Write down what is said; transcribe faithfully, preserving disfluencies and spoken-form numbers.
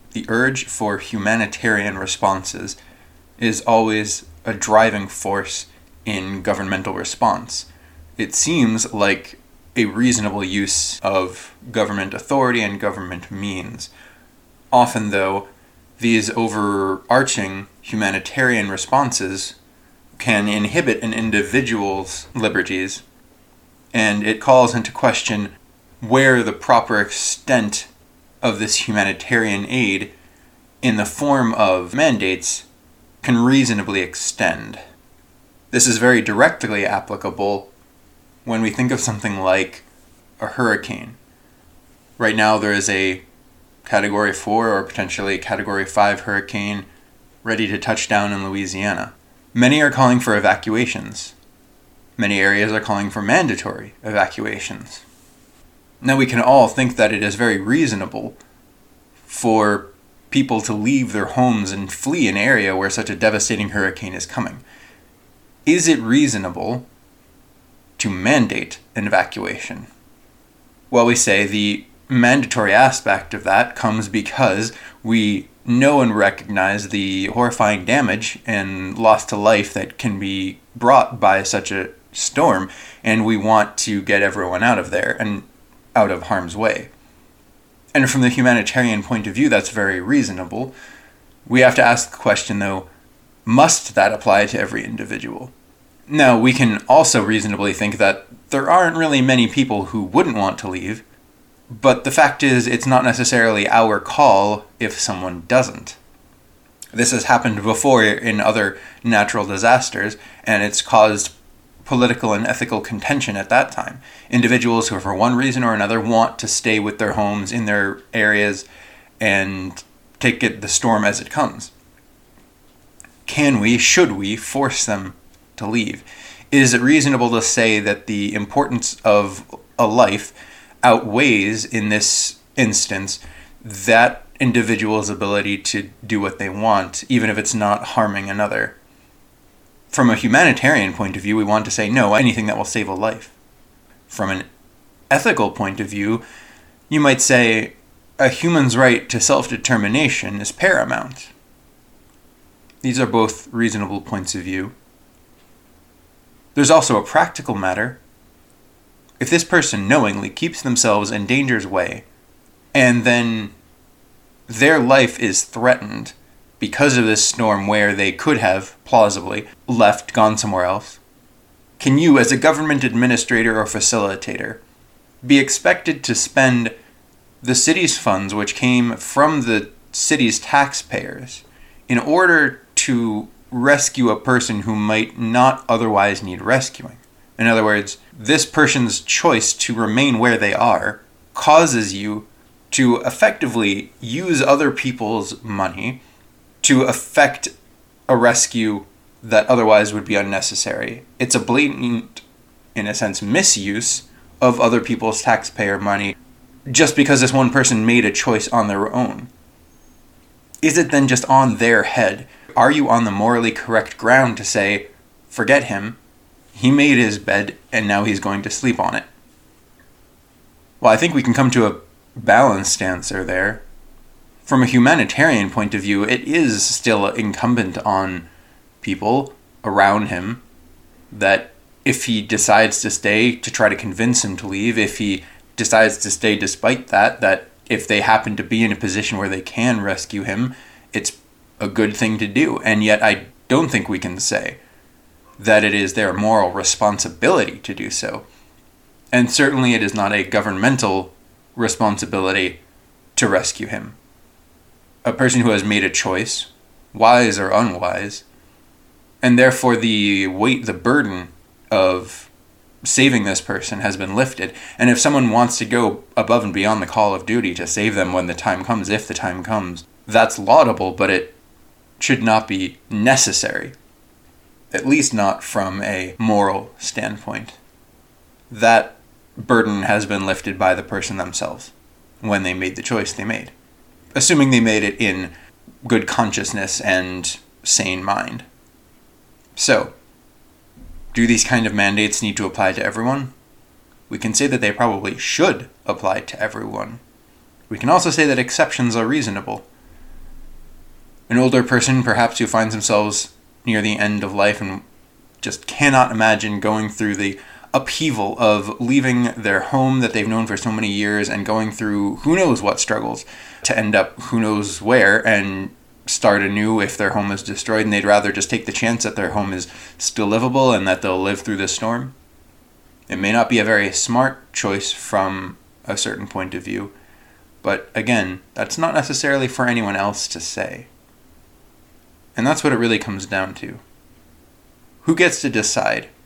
the urge for humanitarian responses is always a driving force in governmental response. It seems like a reasonable use of government authority and government means. Often, though, these overarching humanitarian responses can inhibit an individual's liberties, and it calls into question where the proper extent of this humanitarian aid in the form of mandates can reasonably extend. This is very directly applicable when we think of something like a hurricane. Right now there is a Category four or potentially Category five hurricane ready to touch down in Louisiana. Many are calling for evacuations. Many areas are calling for mandatory evacuations. Now we can all think that it is very reasonable for people to leave their homes and flee an area where such a devastating hurricane is coming. Is it reasonable to mandate an evacuation? Well, we say the mandatory aspect of that comes because we know and recognize the horrifying damage and loss to life that can be brought by such a storm, and we want to get everyone out of there and out of harm's way. And from the humanitarian point of view, that's very reasonable. We have to ask the question, though, must that apply to every individual? Now, we can also reasonably think that there aren't really many people who wouldn't want to leave, but the fact is, it's not necessarily our call if someone doesn't. This has happened before in other natural disasters, and it's caused political and ethical contention at that time. Individuals who, for one reason or another, want to stay with their homes in their areas and take it the storm as it comes. Can we, should we, force them to leave? Is it reasonable to say that the importance of a life outweighs, in this instance, that individual's ability to do what they want, even if it's not harming another? From a humanitarian point of view, we want to say no, anything that will save a life. From an ethical point of view, you might say a human's right to self-determination is paramount. These are both reasonable points of view. There's also a practical matter. If this person knowingly keeps themselves in danger's way, and then their life is threatened because of this storm where they could have, plausibly, left, gone somewhere else, can you, as a government administrator or facilitator, be expected to spend the city's funds, which came from the city's taxpayers, in order to rescue a person who might not otherwise need rescuing? In other words, this person's choice to remain where they are causes you to effectively use other people's money to effect a rescue that otherwise would be unnecessary. It's a blatant, in a sense, misuse of other people's taxpayer money just because this one person made a choice on their own. Is it then just on their head? Are you on the morally correct ground to say, forget him, he made his bed and now he's going to sleep on it? Well, I think we can come to a balanced answer there. From a humanitarian point of view, it is still incumbent on people around him that if he decides to stay, to try to convince him to leave. If he decides to stay despite that, that if they happen to be in a position where they can rescue him, it's a good thing to do. And yet I don't think we can say that it is their moral responsibility to do so. And certainly it is not a governmental responsibility to rescue him. A person who has made a choice, wise or unwise, and therefore the weight, the burden of saving this person has been lifted. And if someone wants to go above and beyond the call of duty to save them when the time comes, if the time comes, that's laudable, but it should not be necessary. At least not from a moral standpoint. That burden has been lifted by the person themselves when they made the choice they made, assuming they made it in good consciousness and sane mind. So, do these kind of mandates need to apply to everyone? We can say that they probably should apply to everyone. We can also say that exceptions are reasonable. An older person, perhaps, who finds themselves near the end of life and just cannot imagine going through the upheaval of leaving their home that they've known for so many years and going through who knows what struggles to end up who knows where and start anew if their home is destroyed, and they'd rather just take the chance that their home is still livable and that they'll live through this storm. It may not be a very smart choice from a certain point of view, but again, that's not necessarily for anyone else to say. And that's what it really comes down to. Who gets to decide